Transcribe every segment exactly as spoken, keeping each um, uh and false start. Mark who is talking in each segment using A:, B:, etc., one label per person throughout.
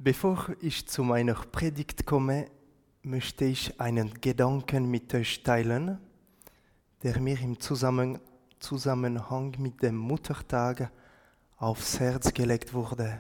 A: Bevor ich zu meiner Predigt komme, möchte ich einen Gedanken mit euch teilen, der mir im Zusammen- Zusammenhang mit dem Muttertag aufs Herz gelegt wurde.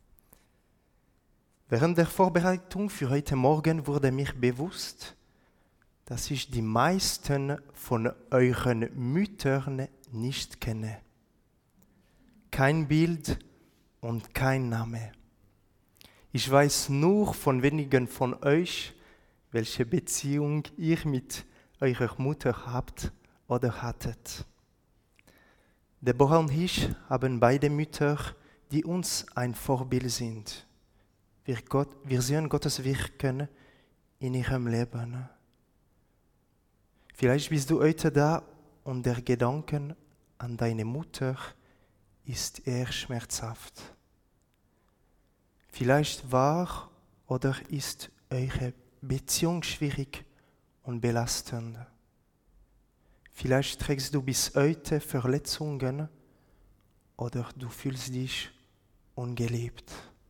A: Während der Vorbereitung für heute Morgen wurde mir bewusst, dass ich die meisten von euren Müttern nicht kenne. Kein Bild und kein Name. Ich weiß nur von wenigen von euch, welche Beziehung ihr mit eurer Mutter habt oder hattet. Deborah und ich haben beide Mütter, die uns ein Vorbild sind. Wir, Gott, wir sehen Gottes Wirken in ihrem Leben. Vielleicht bist du heute da und der Gedanke an deine Mutter ist eher schmerzhaft. Vielleicht war oder ist eure Beziehung schwierig und belastend. Vielleicht trägst du bis heute Verletzungen oder du fühlst dich ungeliebt.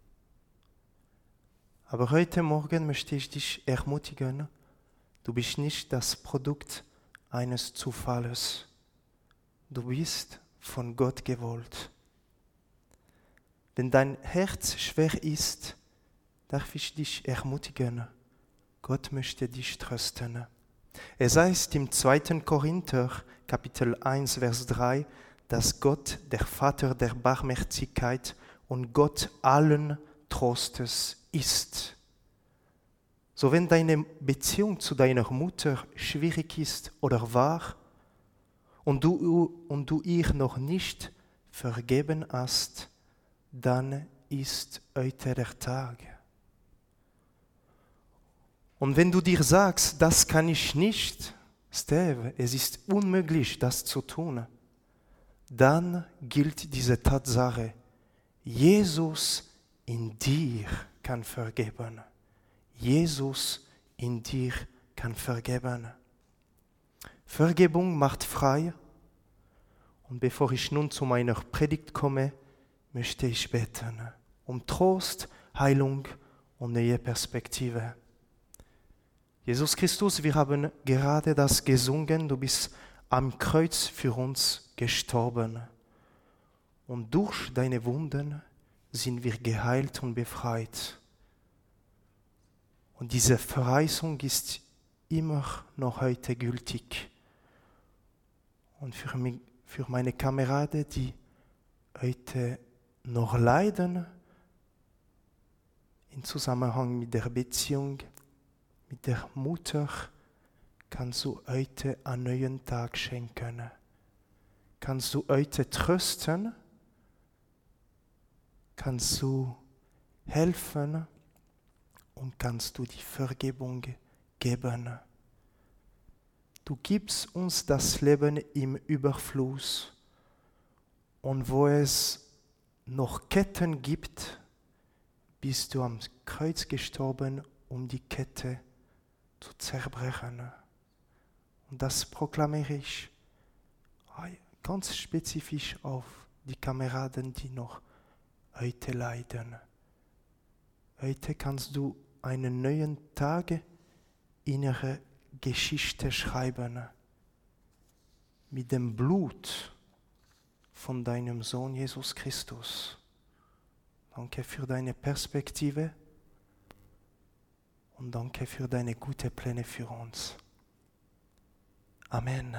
A: Aber heute Morgen möchte ich dich ermutigen, du bist nicht das Produkt eines Zufalles. Du bist von Gott gewollt. Wenn dein Herz schwer ist, darf ich dich ermutigen. Gott möchte dich trösten. Es heißt im zweiten Korinther, Kapitel eins, Vers drei, dass Gott der Vater der Barmherzigkeit und Gott allen Trostes ist. So wenn deine Beziehung zu deiner Mutter schwierig ist oder war und du, und du ihr noch nicht vergeben hast, dann ist heute der Tag. Und wenn du dir sagst, das kann ich nicht, Steve, es ist unmöglich, das zu tun, dann gilt diese Tatsache, Jesus in dir kann vergeben. Jesus in dir kann vergeben. Vergebung macht frei. Und bevor ich nun zu meiner Predigt komme, möchte ich beten, um Trost, Heilung und neue Perspektive. Jesus Christus, wir haben gerade das gesungen, du bist am Kreuz für uns gestorben. Und durch deine Wunden sind wir geheilt und befreit. Und diese Verheißung ist immer noch heute gültig. Und für mich, für meine Kameraden, die heute noch leiden, im Zusammenhang mit der Beziehung mit der Mutter, kannst du heute einen neuen Tag schenken. Kannst du heute trösten, kannst du helfen und kannst du die Vergebung geben. Du gibst uns das Leben im Überfluss und wo es noch Ketten gibt, bist du am Kreuz gestorben, um die Kette zu zerbrechen. Und das proklamiere ich ganz spezifisch auf die Kameraden, die noch heute leiden. Heute kannst du einen neuen Tag in ihre Geschichte schreiben. Mit dem Blut von deinem Sohn Jesus Christus. Danke für deine Perspektive und danke für deine guten Pläne für uns. Amen.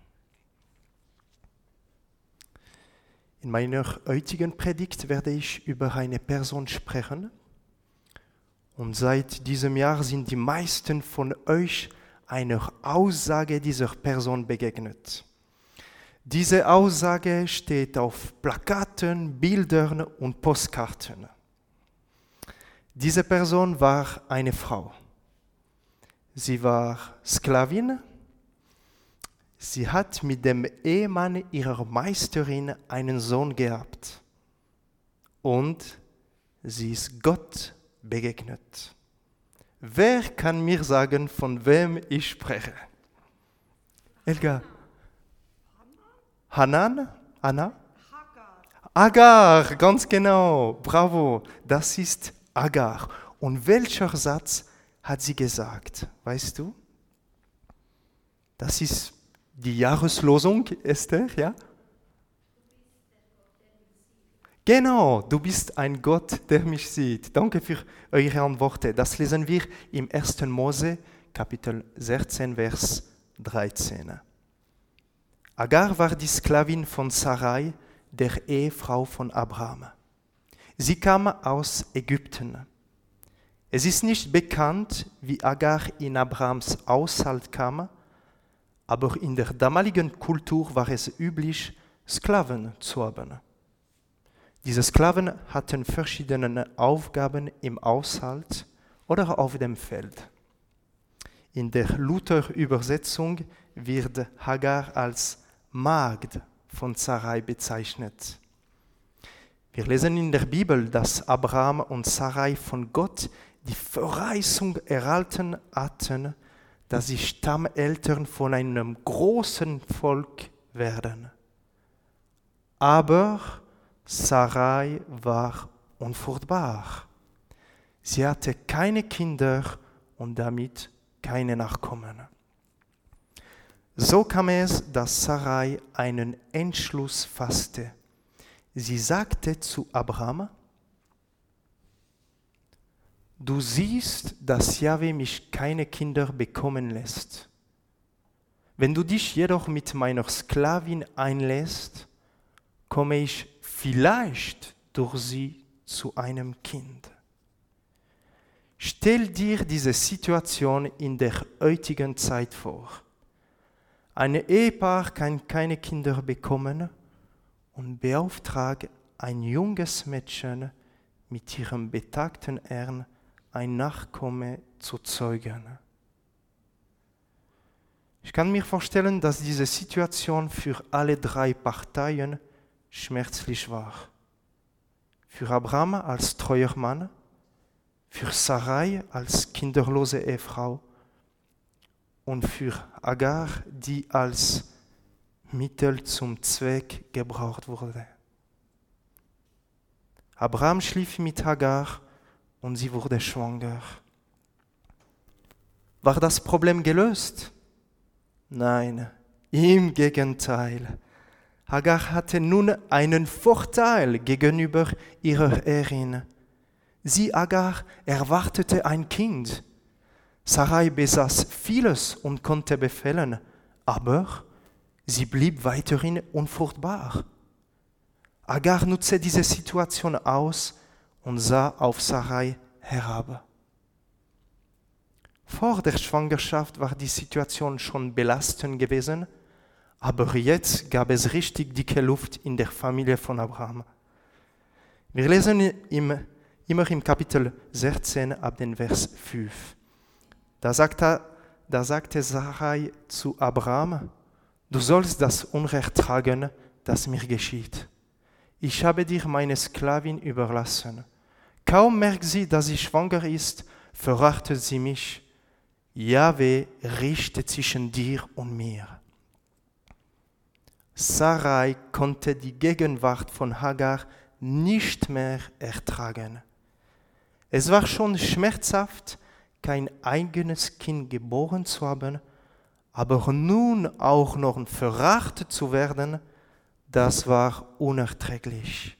A: In meiner heutigen Predigt werde ich über eine Person sprechen. Und seit diesem Jahr sind die meisten von euch einer Aussage dieser Person begegnet. Diese Aussage steht auf Plakaten, Bildern und Postkarten. Diese Person war eine Frau. Sie war Sklavin. Sie hat mit dem Ehemann ihrer Meisterin einen Sohn gehabt. Und sie ist Gott begegnet. Wer kann mir sagen, von wem ich spreche? Elga. Hanan? Anna?
B: Hagar.
A: Agar, ganz genau. Bravo. Das ist Agar. Und welcher Satz hat sie gesagt? Weißt du? Das ist die Jahreslosung, Esther, ja? Genau, du bist ein Gott, der mich sieht. Danke für eure Antworten. Das lesen wir im ersten Mose, Kapitel sechzehn, Vers dreizehn. Agar war die Sklavin von Sarai, der Ehefrau von Abraham. Sie kam aus Ägypten. Es ist nicht bekannt, wie Agar in Abrahams Haushalt kam, aber in der damaligen Kultur war es üblich, Sklaven zu haben. Diese Sklaven hatten verschiedene Aufgaben im Haushalt oder auf dem Feld. In der Luther-Übersetzung wird Hagar als Magd von Sarai bezeichnet. Wir lesen in der Bibel, dass Abraham und Sarai von Gott die Verheißung erhalten hatten, dass sie Stammeltern von einem großen Volk werden. Aber Sarai war unfruchtbar. Sie hatte keine Kinder und damit keine Nachkommen. So kam es, dass Sarai einen Entschluss fasste. Sie sagte zu Abraham: Du siehst, dass Jahwe mich keine Kinder bekommen lässt. Wenn du dich jedoch mit meiner Sklavin einlässt, komme ich vielleicht durch sie zu einem Kind. Stell dir diese Situation in der heutigen Zeit vor. Ein Ehepaar kann keine Kinder bekommen und beauftragt ein junges Mädchen mit ihrem betagten Herrn ein Nachkomme zu zeugen. Ich kann mir vorstellen, dass diese Situation für alle drei Parteien schmerzlich war. Für Abraham als treuer Mann, für Sarai als kinderlose Ehefrau und für Agar, die als Mittel zum Zweck gebraucht wurde. Abraham schlief mit Hagar und sie wurde schwanger. War das Problem gelöst? Nein, im Gegenteil. Hagar hatte nun einen Vorteil gegenüber ihrer Herrin. Sie, Hagar, erwartete ein Kind. Sarai besaß vieles und konnte befehlen, aber sie blieb weiterhin unfruchtbar. Hagar nutzte diese Situation aus und sah auf Sarai herab. Vor der Schwangerschaft war die Situation schon belastend gewesen, aber jetzt gab es richtig dicke Luft in der Familie von Abraham. Wir lesen im, immer im Kapitel sechzehn ab den Vers fünf. Da sagte, da sagte Sarai zu Abraham: Du sollst das Unrecht tragen, das mir geschieht. Ich habe dir meine Sklavin überlassen. Kaum merkt sie, dass sie schwanger ist, verachtet sie mich. Jahwe richtet zwischen dir und mir. Sarai konnte die Gegenwart von Hagar nicht mehr ertragen. Es war schon schmerzhaft, kein eigenes Kind geboren zu haben, aber nun auch noch verachtet zu werden, das war unerträglich.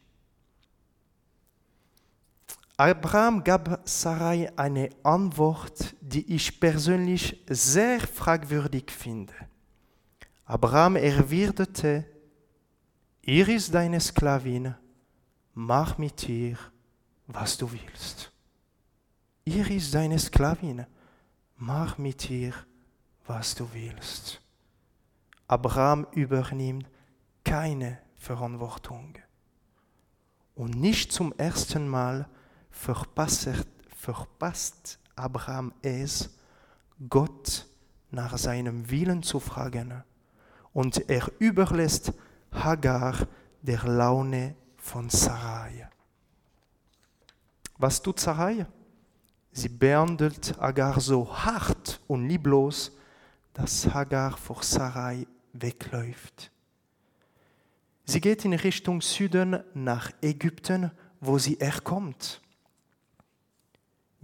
A: Abraham gab Sarai eine Antwort, die ich persönlich sehr fragwürdig finde. Abraham erwiderte: Ihr ist deine Sklavin, mach mit ihr, was du willst. Ihr ist deine Sklavin, mach mit ihr, was du willst. Abraham übernimmt keine Verantwortung. Und nicht zum ersten Mal verpasst, verpasst Abraham es, Gott nach seinem Willen zu fragen. Und er überlässt Hagar der Laune von Sarai. Was tut Sarai? Sie behandelt Hagar so hart und lieblos, dass Hagar vor Sarai wegläuft. Sie geht in Richtung Süden nach Ägypten, wo sie herkommt.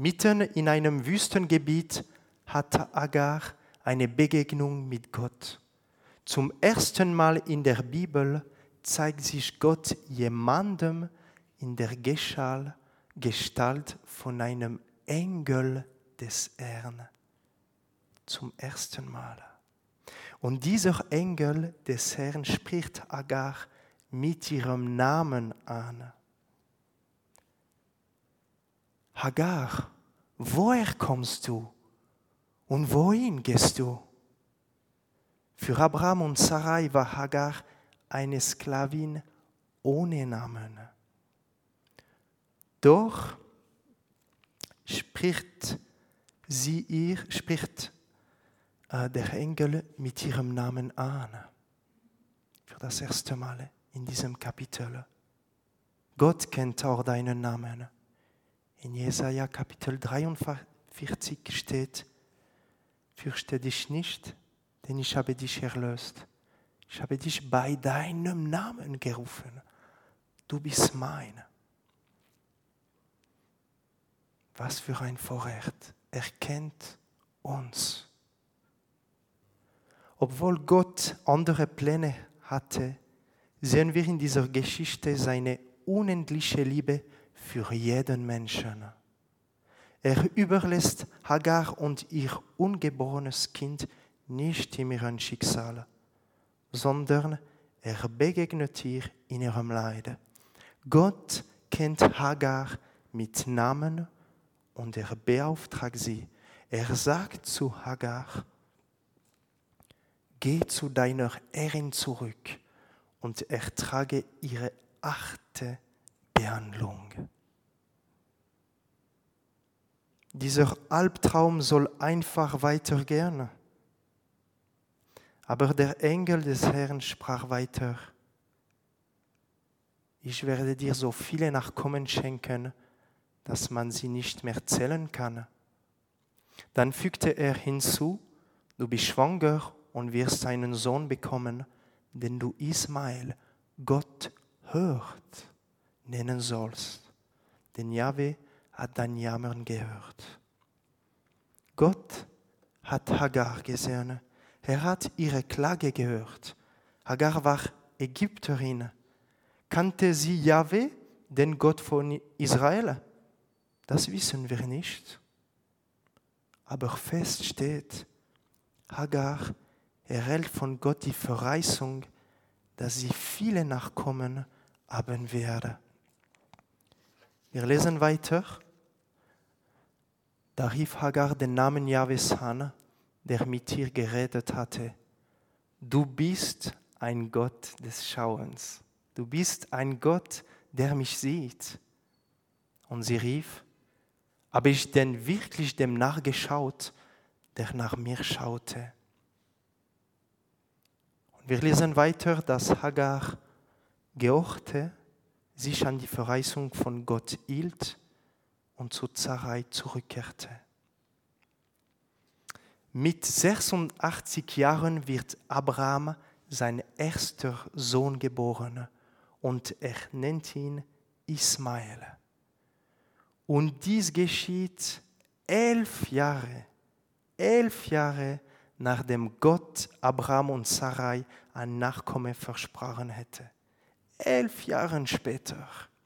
A: Mitten in einem Wüstengebiet hat Hagar eine Begegnung mit Gott. Zum ersten Mal in der Bibel zeigt sich Gott jemandem in der Gestalt von einem Engel des Herrn. Zum ersten Mal. Und dieser Engel des Herrn spricht Hagar mit ihrem Namen an. Hagar, woher kommst du und wohin gehst du? Für Abraham und Sarai war Hagar eine Sklavin ohne Namen. Doch spricht sie ihr, spricht äh, der Engel mit ihrem Namen an. Für das erste Mal in diesem Kapitel. Gott kennt auch deinen Namen. In Jesaja Kapitel dreiundvierzig steht: Fürchte dich nicht, denn ich habe dich erlöst. Ich habe dich bei deinem Namen gerufen. Du bist mein. Was für ein Vorrecht. Er kennt uns. Obwohl Gott andere Pläne hatte, sehen wir in dieser Geschichte seine unendliche Liebe für jeden Menschen. Er überlässt Hagar und ihr ungeborenes Kind nicht in ihrem Schicksal, sondern er begegnet ihr in ihrem Leid. Gott kennt Hagar mit Namen und er beauftragt sie. Er sagt zu Hagar: Geh zu deiner Herrin zurück und ertrage ihre harte Behandlung. Dieser Albtraum soll einfach weitergehen. Aber der Engel des Herrn sprach weiter: Ich werde dir so viele Nachkommen schenken, dass man sie nicht mehr zählen kann. Dann fügte er hinzu: Du bist schwanger und wirst einen Sohn bekommen, den du Ismael, Gott hört, nennen sollst. Denn Jahwe hat dein Jammern gehört. Gott hat Hagar gesehen. Er hat ihre Klage gehört. Hagar war Ägypterin. Kannte sie Jahwe, den Gott von Israel? Das wissen wir nicht. Aber fest steht, Hagar erhält von Gott die Verheißung, dass sie viele Nachkommen haben werde. Wir lesen weiter. Da rief Hagar den Namen Jahwes an, der mit ihr geredet hatte. Du bist ein Gott des Schauens. Du bist ein Gott, der mich sieht. Und sie rief: Habe ich denn wirklich dem nachgeschaut, der nach mir schaute? Und wir lesen weiter, dass Hagar gehorchte, sich an die Verheißung von Gott hielt und zu Sarai zurückkehrte. Mit sechsundachtzig Jahren wird Abraham sein erster Sohn geboren und er nennt ihn Ismael. Und dies geschieht elf Jahre, elf Jahre nachdem Gott Abraham und Sarai ein Nachkomme versprochen hätte. Elf Jahre später.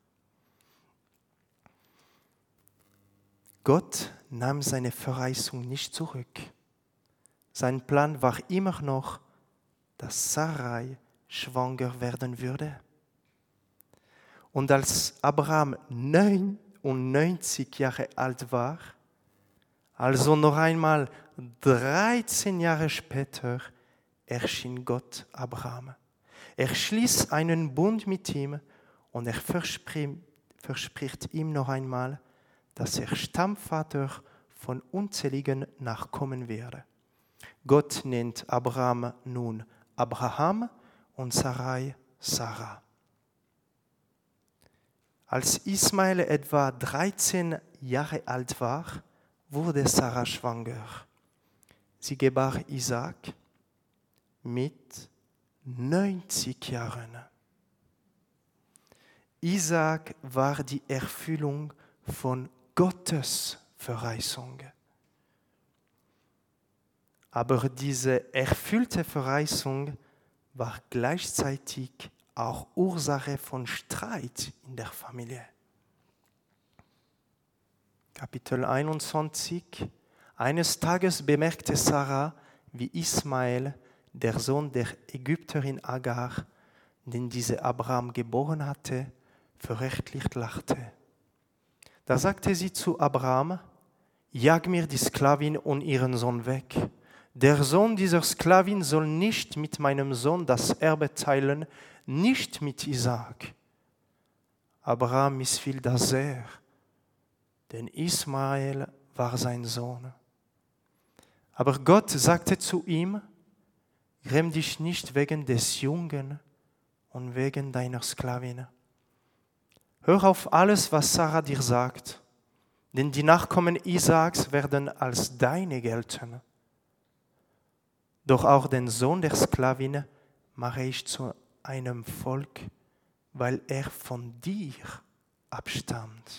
A: Gott nahm seine Verheißung nicht zurück. Sein Plan war immer noch, dass Sarai schwanger werden würde. Und als Abraham neunundneunzig Jahre alt war, also noch einmal dreizehn Jahre später, erschien Gott Abraham. Er schließt einen Bund mit ihm und er verspricht, verspricht ihm noch einmal, dass er Stammvater von unzähligen Nachkommen werde. Gott nennt Abraham nun Abraham und Sarai Sarah. Als Ismael etwa dreizehn Jahre alt war, wurde Sarah schwanger. Sie gebar Isaac mit neunzig Jahren. Isaac war die Erfüllung von Gottes Verheißung. Aber diese erfüllte Verheißung war gleichzeitig auch Ursache von Streit in der Familie. Kapitel einundzwanzig. Eines Tages bemerkte Sarah, wie Ismael, der Sohn der Ägypterin Agar, den diese Abraham geboren hatte, verächtlich lachte. Da sagte sie zu Abraham: Jag mir die Sklavin und ihren Sohn weg. Der Sohn dieser Sklavin soll nicht mit meinem Sohn das Erbe teilen, nicht mit Isaak. Abraham missfiel das sehr, denn Ismael war sein Sohn. Aber Gott sagte zu ihm: Gräm dich nicht wegen des Jungen und wegen deiner Sklavin. Hör auf alles, was Sarah dir sagt, denn die Nachkommen Isaaks werden als deine gelten. Doch auch den Sohn der Sklavin mache ich zu einem Volk, weil er von dir abstammt.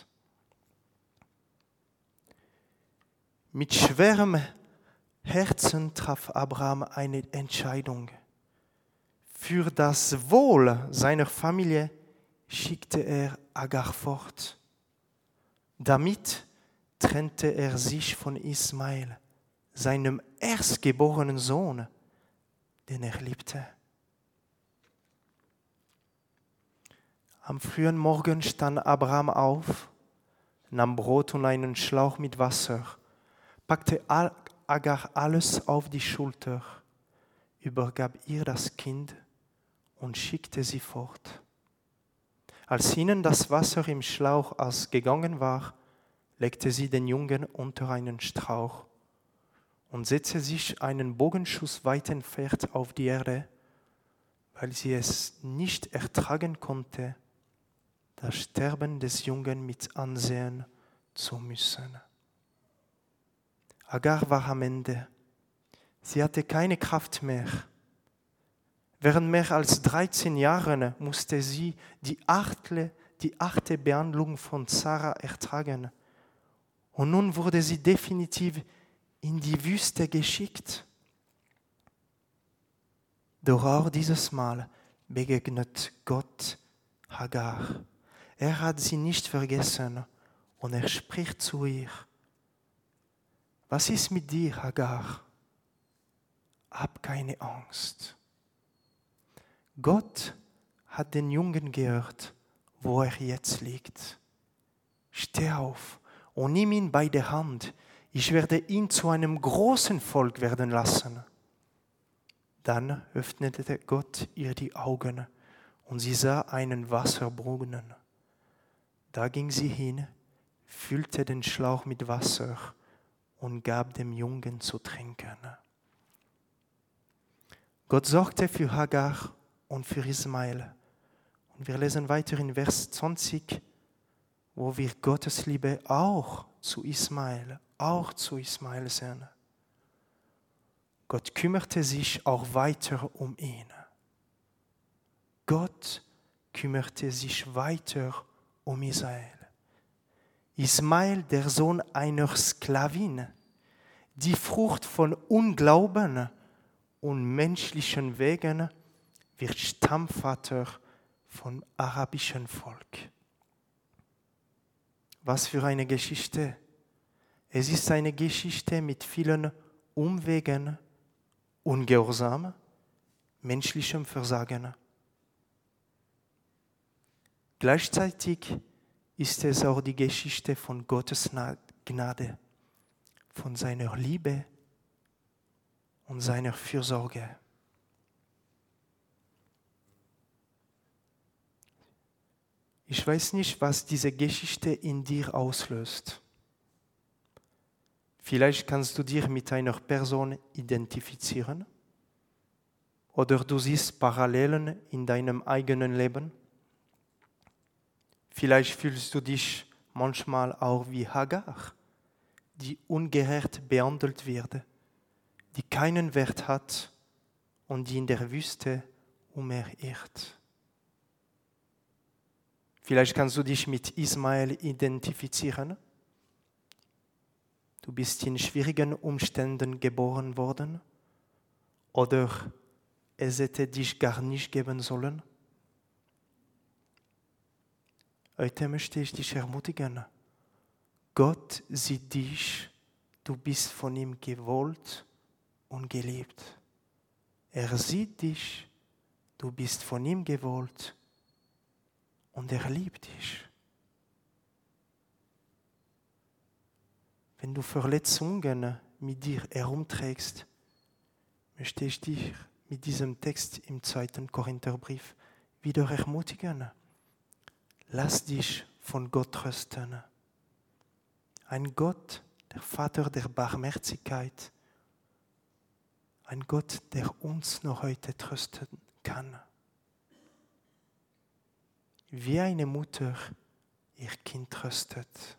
A: Mit schwerem Herzen traf Abraham eine Entscheidung. Für das Wohl seiner Familie schickte er Agar fort. Damit trennte er sich von Ismael, seinem erstgeborenen Sohn, den er liebte. Am frühen Morgen stand Abraham auf, nahm Brot und einen Schlauch mit Wasser, packte Agar alles auf die Schulter, übergab ihr das Kind und schickte sie fort. Als ihnen das Wasser im Schlauch ausgegangen war, legte sie den Jungen unter einen Strauch und setzte sich einen Bogenschuss weit entfernt auf die Erde, weil sie es nicht ertragen konnte, das Sterben des Jungen mit ansehen zu müssen. Agar war am Ende. Sie hatte keine Kraft mehr. Während mehr als dreizehn Jahren musste sie die achte, die achte Behandlung von Sarah ertragen. Und nun wurde sie definitiv in die Wüste geschickt. Doch auch dieses Mal begegnet Gott Hagar. Er hat sie nicht vergessen und er spricht zu ihr: Was ist mit dir, Hagar? Hab keine Angst. Gott hat den Jungen gehört, wo er jetzt liegt. Steh auf und nimm ihn bei der Hand. Ich werde ihn zu einem großen Volk werden lassen. Dann öffnete Gott ihr die Augen und sie sah einen Wasserbrunnen. Da ging sie hin, füllte den Schlauch mit Wasser und gab dem Jungen zu trinken. Gott sorgte für Hagar und für Ismael. Und wir lesen weiter in Vers zwanzig, wo wir Gottes Liebe auch zu Ismael, auch zu Ismael sehen. Gott kümmerte sich auch weiter um ihn. Gott kümmerte sich weiter um Israel. Ismael, der Sohn einer Sklavin, die Frucht von Unglauben und menschlichen Wegen, wird Stammvater vom arabischen Volk. Was für eine Geschichte! Es ist eine Geschichte mit vielen Umwegen, Ungehorsam, menschlichem Versagen. Gleichzeitig ist es auch die Geschichte von Gottes Gnade, von seiner Liebe und seiner Fürsorge. Ich weiß nicht, was diese Geschichte in dir auslöst. Vielleicht kannst du dich mit einer Person identifizieren oder du siehst Parallelen in deinem eigenen Leben. Vielleicht fühlst du dich manchmal auch wie Hagar, die ungerecht behandelt wird, die keinen Wert hat und die in der Wüste umherirrt. Vielleicht kannst du dich mit Ismael identifizieren. Du bist in schwierigen Umständen geboren worden oder es hätte dich gar nicht geben sollen. Heute möchte ich dich ermutigen. Gott sieht dich, du bist von ihm gewollt und geliebt. Er sieht dich, du bist von ihm gewollt und er liebt dich. Wenn du Verletzungen mit dir herumträgst, möchte ich dich mit diesem Text im zweiten Korintherbrief wieder ermutigen. Lass dich von Gott trösten. Ein Gott, der Vater der Barmherzigkeit, ein Gott, der uns noch heute trösten kann. Wie eine Mutter ihr Kind tröstet.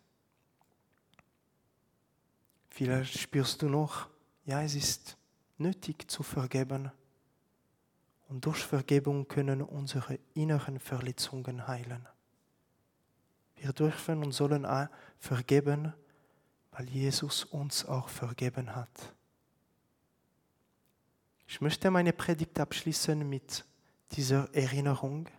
A: Vielleicht spürst du noch, ja, es ist nötig zu vergeben. Und durch Vergebung können unsere inneren Verletzungen heilen. Wir dürfen und sollen auch vergeben, weil Jesus uns auch vergeben hat. Ich möchte meine Predigt abschließen mit dieser Erinnerung.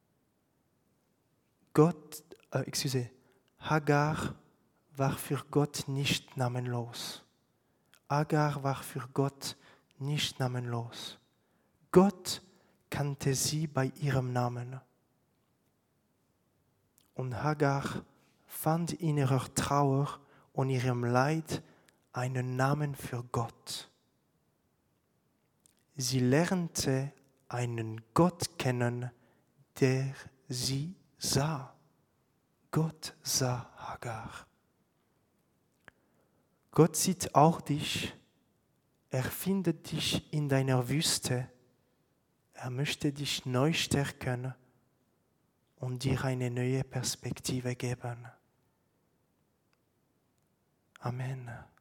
A: Gott, äh, excuse, Hagar war für Gott nicht namenlos. Hagar war für Gott nicht namenlos. Gott kannte sie bei ihrem Namen. Und Hagar fand in ihrer Trauer und ihrem Leid einen Namen für Gott. Sie lernte einen Gott kennen, der sie sah. Gott sah Hagar. Gott sieht auch dich. Er findet dich in deiner Wüste. Er möchte dich neu stärken und dir eine neue Perspektive geben. Amen.